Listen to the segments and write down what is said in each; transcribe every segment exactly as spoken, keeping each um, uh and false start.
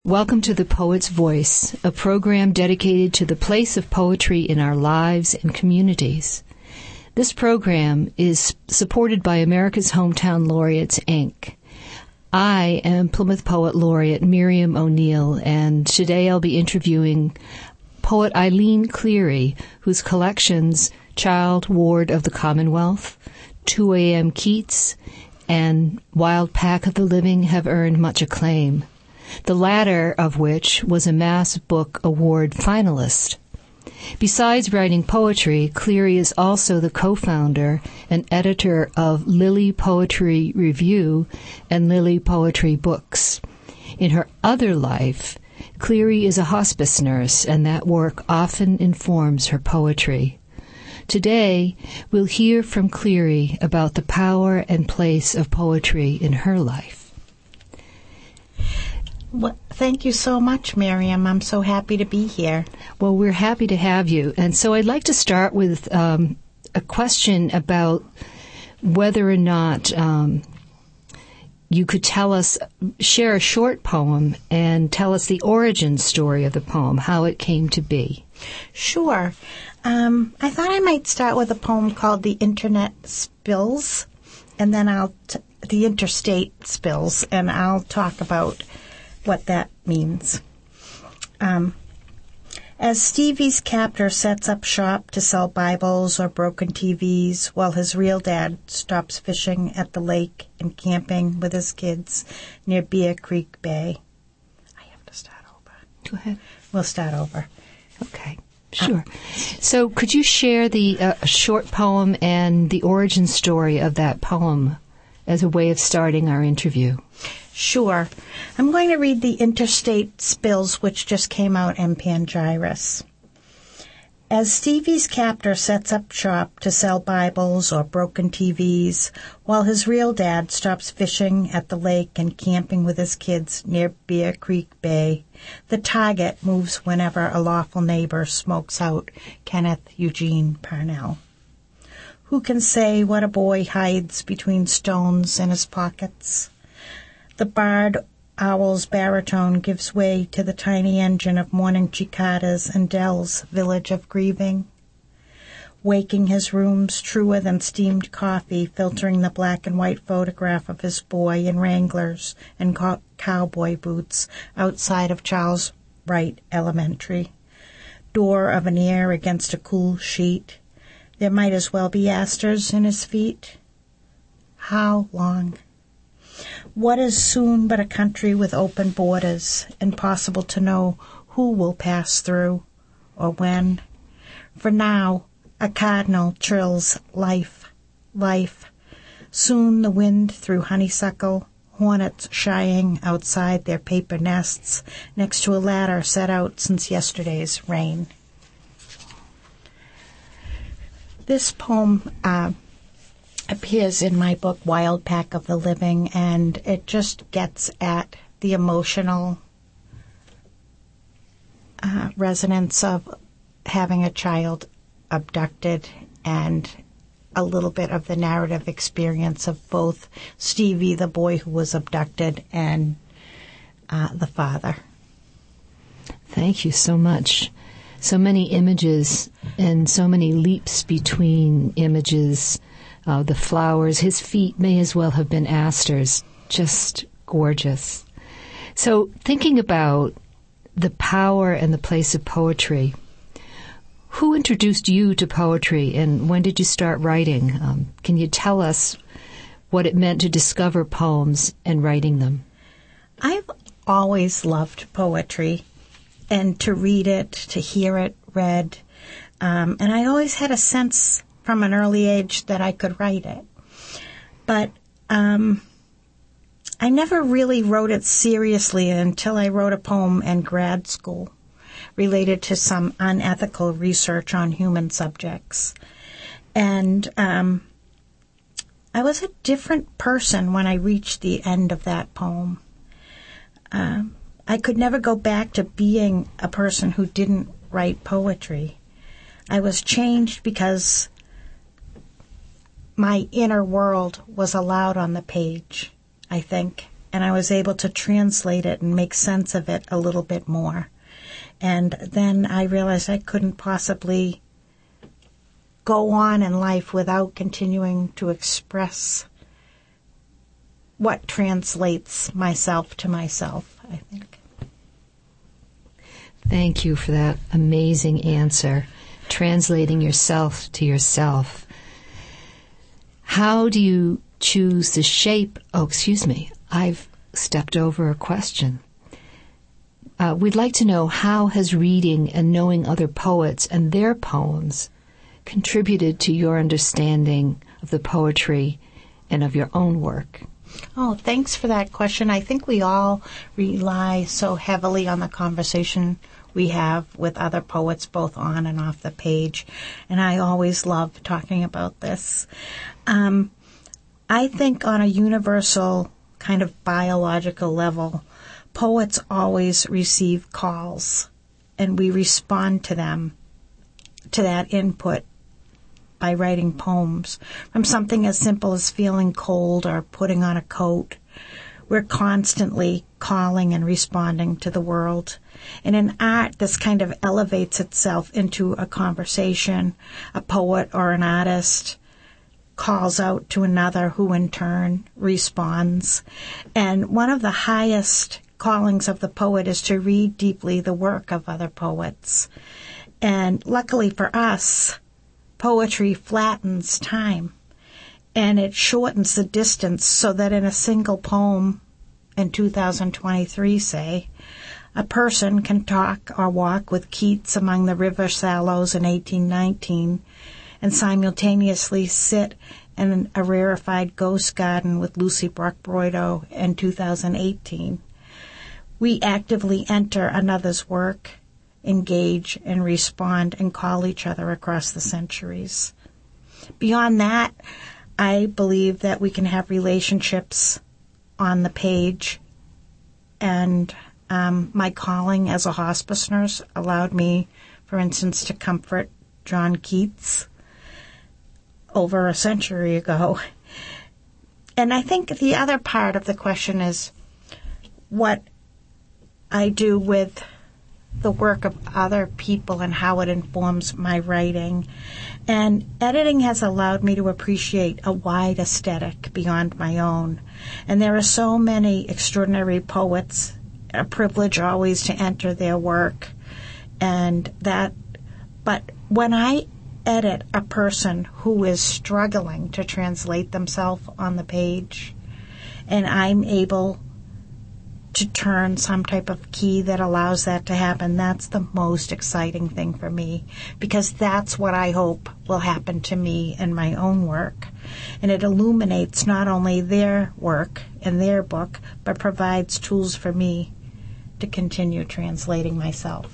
Welcome to The Poet's Voice, a program dedicated to the place of poetry in our lives and communities. This program is supported by America's Hometown Laureates, Incorporated. I am Plymouth Poet Laureate Miriam O'Neill, and today I'll be interviewing poet Eileen Cleary, whose collections Child Ward of the Commonwealth, two a.m. Keats, and Wild Pack of the Living have earned much acclaim, the latter of which was a Mass Book Award finalist. Besides writing poetry, Cleary is also the co-founder and editor of Lily Poetry Review and Lily Poetry Books. In her other life, Cleary is a hospice nurse, and that work often informs her poetry. Today, we'll hear from Cleary about the power and place of poetry in her life. Well, thank you so much, Miriam. I'm so happy to be here. Well, we're happy to have you. And so I'd like to start with um, a question about whether or not um, you could tell us, share a short poem and tell us the origin story of the poem, how it came to be. Sure. Um, I thought I might start with a poem called The Internet Spills, and then I'll, t- The Interstate Spills, and I'll talk about what that means. Um, as Stevie's captor sets up shop to sell Bibles or broken T Vs while his real dad stops fishing at the lake and camping with his kids near Bear Creek Bay. I have to start over. Go ahead. We'll start over. Okay, sure. Uh, so could you share the uh, short poem and the origin story of that poem as a way of starting our interview? Sure. I'm going to read The Interstate Spills, which just came out in Pangyris. As Stevie's captor sets up shop to sell Bibles or broken T Vs, while his real dad stops fishing at the lake and camping with his kids near Bear Creek Bay, the target moves whenever a lawful neighbor smokes out Kenneth Eugene Parnell. Who can say what a boy hides between stones in his pockets? The barred owl's baritone gives way to the tiny engine of morning cicadas in Dell's village of grieving. Waking his rooms truer than steamed coffee, filtering the black and white photograph of his boy in Wranglers and co- cowboy boots outside of Charles Wright Elementary. Door of an ear against a cool sheet. There might as well be asters in his feet. How long? What is soon but a country with open borders, impossible to know who will pass through or when. For now, a cardinal trills life, life. Soon the wind through honeysuckle, hornets shying outside their paper nests next to a ladder set out since yesterday's rain. This poem uh, appears in my book, Wild Pack of the Living, and it just gets at the emotional uh, resonance of having a child abducted and a little bit of the narrative experience of both Stevie, the boy who was abducted, and uh, the father. Thank you so much. So many images and so many leaps between images. Uh, the flowers, his feet may as well have been asters. Just gorgeous. So thinking about the power and the place of poetry, who introduced you to poetry and when did you start writing? Um, can you tell us what it meant to discover poems and writing them? I've always loved poetry and to read it, to hear it read. Um, and I always had a sense from an early age that I could write it. But um, I never really wrote it seriously until I wrote a poem in grad school related to some unethical research on human subjects. And um, I was a different person when I reached the end of that poem. Um, I could never go back to being a person who didn't write poetry. I was changed because my inner world was allowed on the page, I think. and I was able to translate it and make sense of it a little bit more. And then I realized I couldn't possibly go on in life without continuing to express what translates myself to myself, I think. Thank you for that amazing answer, translating yourself to yourself. How do you choose the shape? Oh, excuse me, I've stepped over a question. Uh, we'd like to know, how has reading and knowing other poets and their poems contributed to your understanding of the poetry and of your own work? Oh, thanks for that question. I think we all rely so heavily on the conversation we have with other poets, both on and off the page, and I always love talking about this. Um, I think on a universal kind of biological level, poets always receive calls, and we respond to them, to that input, by writing poems. From something as simple as feeling cold or putting on a coat, we're constantly calling and responding to the world. And in art, this kind of elevates itself into a conversation. A poet or an artist calls out to another, who in turn responds. And one of the highest callings of the poet is to read deeply the work of other poets. And luckily for us, poetry flattens time, and it shortens the distance so that in a single poem in two thousand twenty-three, say, a person can talk or walk with Keats among the river sallows in eighteen nineteen and simultaneously sit in a rarefied ghost garden with Lucy Brock-Broido in two thousand eighteen. We actively enter another's work, engage and respond and call each other across the centuries. Beyond that, I believe that we can have relationships on the page, and um, my calling as a hospice nurse allowed me, for instance, to comfort John Keats over a century ago. And I think the other part of the question is what I do with the work of other people and how it informs my writing. And editing has allowed me to appreciate a wide aesthetic beyond my own. And there are so many extraordinary poets, a privilege always to enter their work. And that, but when I edit a person who is struggling to translate themselves on the page, and I'm able to turn some type of key that allows that to happen, that's the most exciting thing for me, because that's what I hope will happen to me in my own work. And it illuminates not only their work and their book, but provides tools for me to continue translating myself.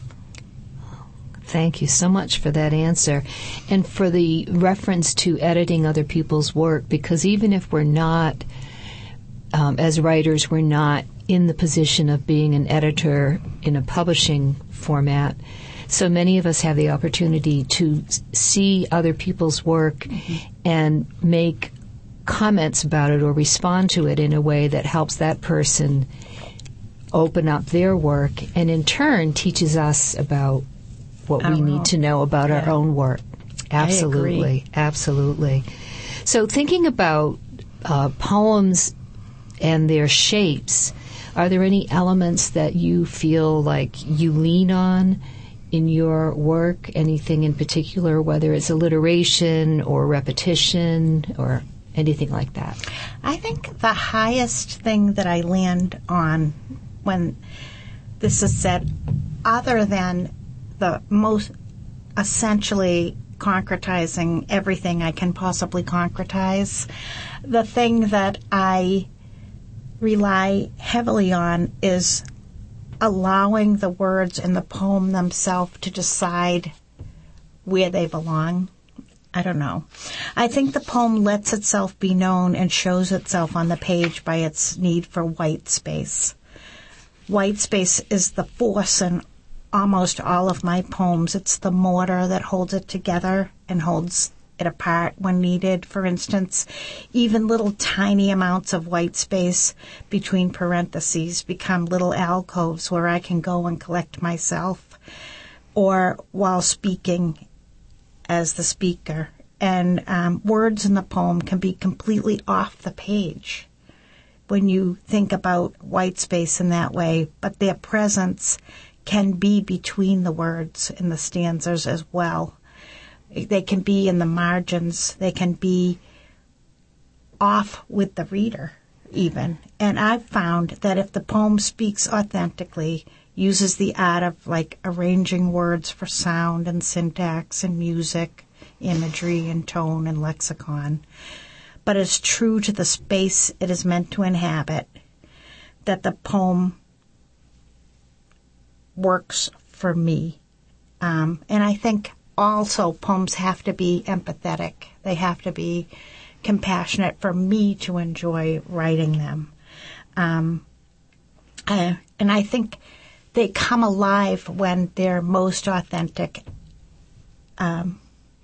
Thank you so much for that answer, and for the reference to editing other people's work, because even if we're not, um, as writers, we're not in the position of being an editor in a publishing format, so many of us have the opportunity to see other people's work mm-hmm. and make comments about it or respond to it in a way that helps that person open up their work, and in turn teaches us about what our we need own. to know about yeah. our own work. Absolutely, absolutely. So thinking about uh, poems and their shapes, are there any elements that you feel like you lean on in your work? Anything in particular, whether it's alliteration or repetition or anything like that? I think the highest thing that I land on when this is said, other than the most essentially concretizing everything I can possibly concretize, the thing that I rely heavily on is allowing the words in the poem themselves to decide where they belong. I don't know. I think the poem lets itself be known and shows itself on the page by its need for white space. White space is the force in almost all of my poems. It's the mortar that holds it together and holds it apart when needed. For instance, even little tiny amounts of white space between parentheses become little alcoves where I can go and collect myself, or while speaking as the speaker. And um, words in the poem can be completely off the page when you think about white space in that way, but their presence can be between the words in the stanzas as well. They can be in the margins. They can be off with the reader, even. And I've found that if the poem speaks authentically, uses the art of, like, arranging words for sound and syntax and music, imagery and tone and lexicon, but is true to the space it is meant to inhabit, that the poem works for me. Um, and I think also poems have to be empathetic. They have to be compassionate for me to enjoy writing them. Um, uh, and I think they come alive when they're most authentic. Um,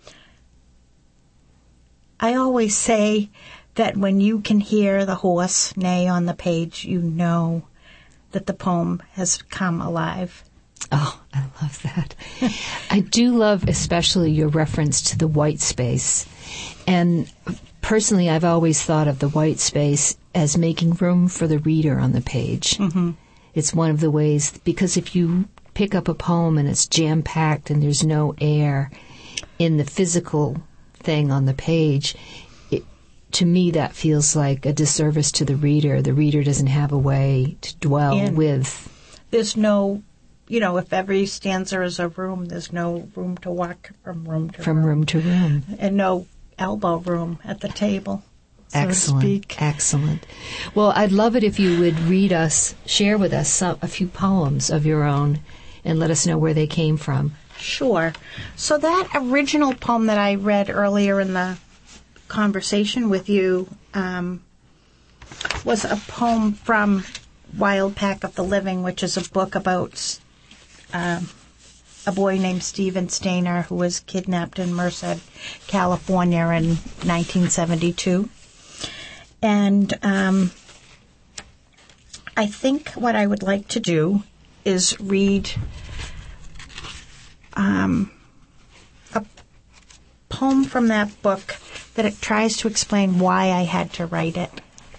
I always say that when you can hear the horse neigh on the page, you know that the poem has come alive. Oh, I love that. I do love especially your reference to the white space. And personally, I've always thought of the white space as making room for the reader on the page. Mm-hmm. It's one of the ways, because if you pick up a poem and it's jam-packed and there's no air in the physical thing on the page, it, to me that feels like a disservice to the reader. The reader doesn't have a way to dwell and with. There's no, you know, if every stanza is a room, there's no room to walk from room to from room. room to room. And no elbow room at the table, so Excellent. to speak. Excellent. Well, I'd love it if you would read us, share with us some, a few poems of your own and let us know where they came from. Sure. So that original poem that I read earlier in the conversation with you um, was a poem from Wild Pack of the Living, which is a book about um, a boy named Stephen Stainer who was kidnapped in Merced, California in nineteen seventy-two. And um, I think what I would like to do is read Um, a poem from that book that it tries to explain why I had to write it.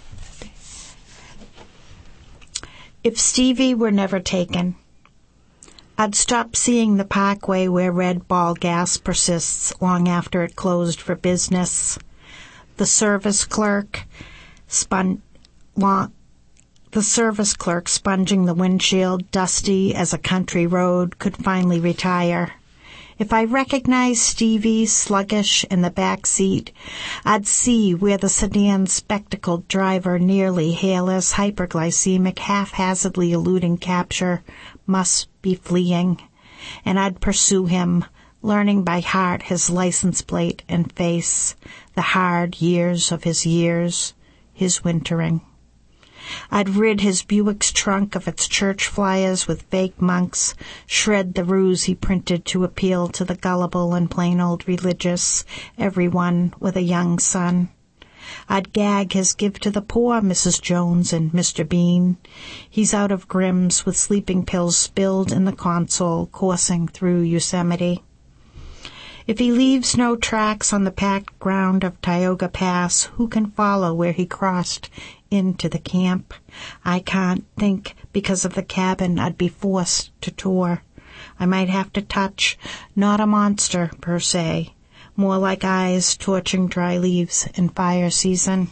If Stevie were never taken, I'd stop seeing the parkway where Red Ball gas persists long after it closed for business. The service clerk spun long, The service clerk sponging the windshield, dusty as a country road, could finally retire. If I recognized Stevie sluggish in the back seat, I'd see where the sedan's spectacled driver, nearly hairless, hyperglycemic, haphazardly eluding capture, must be fleeing, and I'd pursue him, learning by heart his license plate and face, the hard years of his years, his wintering. I'd rid his Buick's trunk of its church flyers with fake monks, shred the ruse he printed to appeal to the gullible and plain old religious, everyone with a young son. I'd gag his give to the poor, Missus Jones and Mister Bean. He's out of Grimm's with sleeping pills spilled in the console, coursing through Yosemite. If he leaves no tracks on the packed ground of Tioga Pass, who can follow where he crossed into the camp? I can't think because of the cabin I'd be forced to tour. I might have to touch, not a monster per se, more like eyes torching dry leaves in fire season.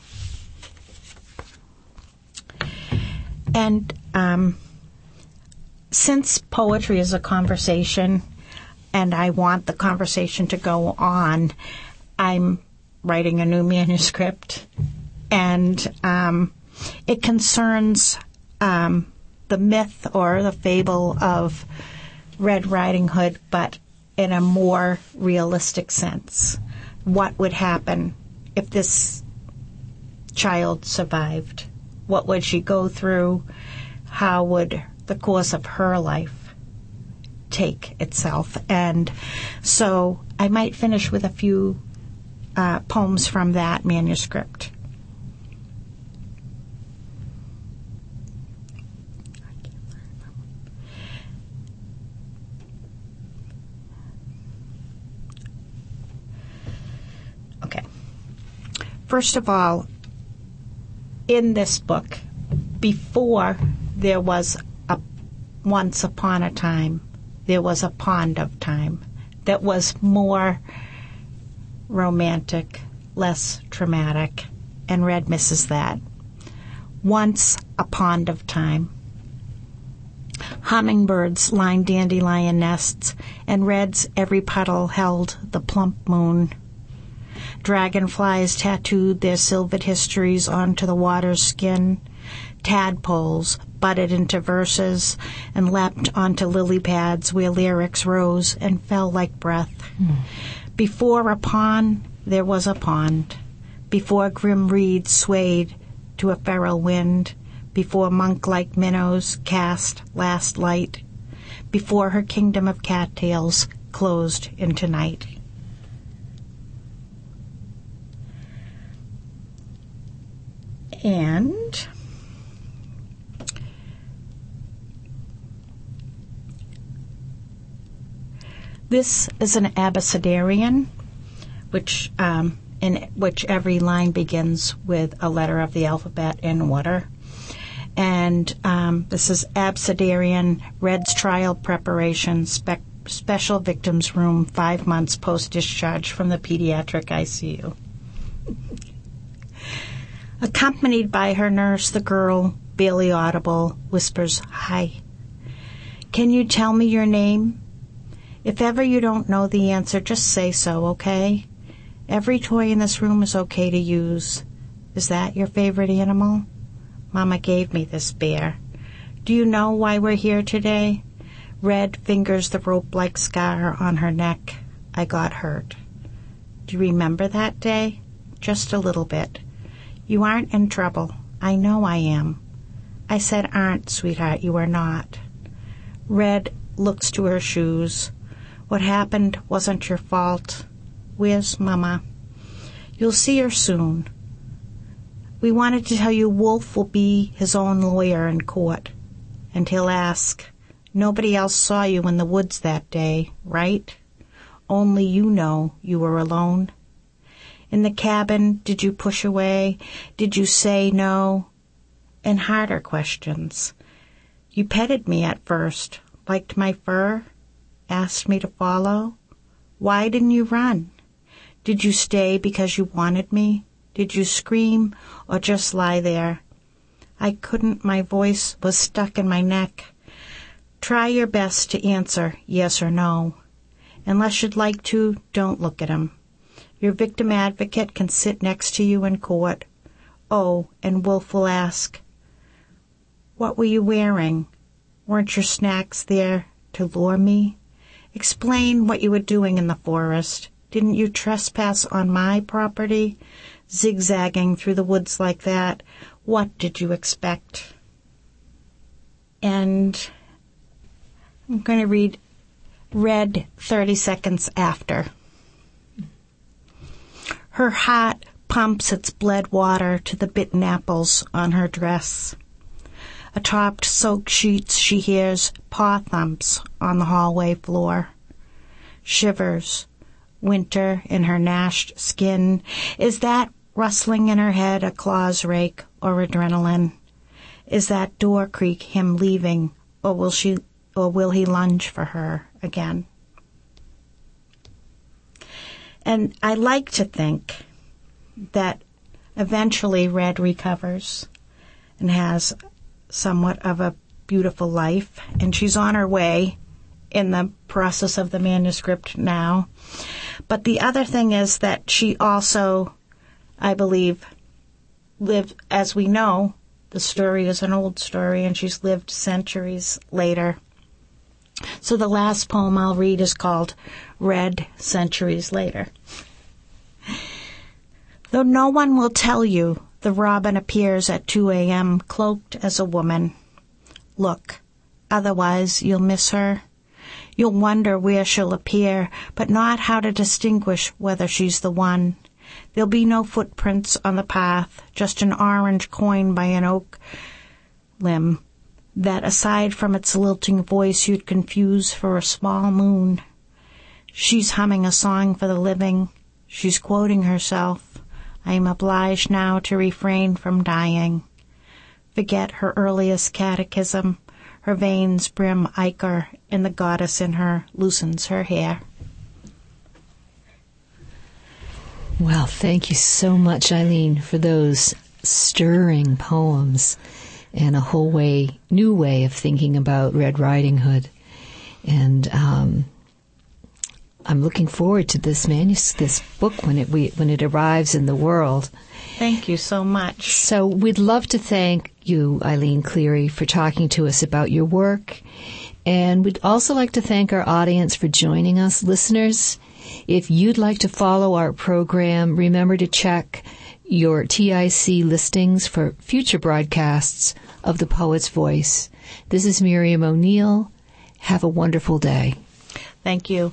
And um, since poetry is a conversation, and I want the conversation to go on, I'm writing a new manuscript, and um, it concerns um, the myth or the fable of Red Riding Hood, but in a more realistic sense. What would happen if this child survived? What would she go through? How would the course of her life take itself? And so I might finish with a few uh, poems from that manuscript. Okay. First of all, in this book, before there was a once upon a time, there was a pond of time that was more romantic, less traumatic, and Red misses that. Once a pond of time. Hummingbirds lined dandelion nests, and Red's every puddle held the plump moon. Dragonflies tattooed their silvered histories onto the water's skin. Tadpoles budded into verses and leapt onto lily pads where lyrics rose and fell like breath. Mm. Before a pond, there was a pond. Before grim reeds swayed to a feral wind. Before monk-like minnows cast last light. Before her kingdom of cattails closed into night. And this is an abecedarian, which um, in which every line begins with a letter of the alphabet in order. And um, this is abecedarian, Red's trial preparation, spec- special victims room, five months post-discharge from the pediatric I C U. Accompanied by her nurse, the girl, barely audible, whispers, "Hi. Can you tell me your name? If ever you don't know the answer, just say so, okay? Every toy in this room is okay to use. Is that your favorite animal? Mama gave me this bear. Do you know why we're here today? Red fingers the rope-like scar on her neck. I got hurt. Do you remember that day? Just a little bit. You aren't in trouble. I know I am. I said aren't, sweetheart. You are not. Red looks to her shoes. What happened wasn't your fault. Where's Mama? You'll see her soon. We wanted to tell you Wolf will be his own lawyer in court. And he'll ask, nobody else saw you in the woods that day, right? Only you know you were alone. In the cabin, did you push away? Did you say no? And harder questions. You petted me at first, liked my fur, asked me to follow. Why didn't you run? Did you stay because you wanted me? Did you scream or just lie there? I couldn't, my voice was stuck in my neck. Try your best to answer yes or no. Unless you'd like to, don't look at him. Your victim advocate can sit next to you in court. Oh, and Wolf will ask, what were you wearing? Weren't your snacks there to lure me? Explain what you were doing in the forest. Didn't you trespass on my property? Zigzagging through the woods like that. What did you expect? And I'm going to read Red thirty seconds after. Her heart pumps its bled water to the bitten apples on her dress. Atop soaked sheets she hears paw thumps on the hallway floor. Shivers, winter in her gnashed skin. Is that rustling in her head a claws rake or adrenaline? Is that door creak him leaving, or will she, or will he lunge for her again? And I like to think that eventually Red recovers and has somewhat of a beautiful life, and she's on her way in the process of the manuscript now. But the other thing is that she also, I believe, lived, as we know, the story is an old story, and she's lived centuries later. So the last poem I'll read is called Red Centuries Later. Though no one will tell you, the robin appears at two a.m. cloaked as a woman. Look, otherwise you'll miss her. You'll wonder where she'll appear, but not how to distinguish whether she's the one. There'll be no footprints on the path, just an orange coin by an oak limb that, aside from its lilting voice, you'd confuse for a small moon. She's humming a song for the living. She's quoting herself. I am obliged now to refrain from dying. Forget her earliest catechism. Her veins brim ichor, and the goddess in her loosens her hair. Well, thank you so much, Eileen, for those stirring poems and a whole way, new way of thinking about Red Riding Hood. And um, I'm looking forward to this manuscript, this book when it we, when it arrives in the world. Thank you so much. So we'd love to thank you, Eileen Cleary, for talking to us about your work. And we'd also like to thank our audience for joining us. Listeners, if you'd like to follow our program, remember to check your T I C listings for future broadcasts of The Poet's Voice. This is Miriam O'Neill. Have a wonderful day. Thank you.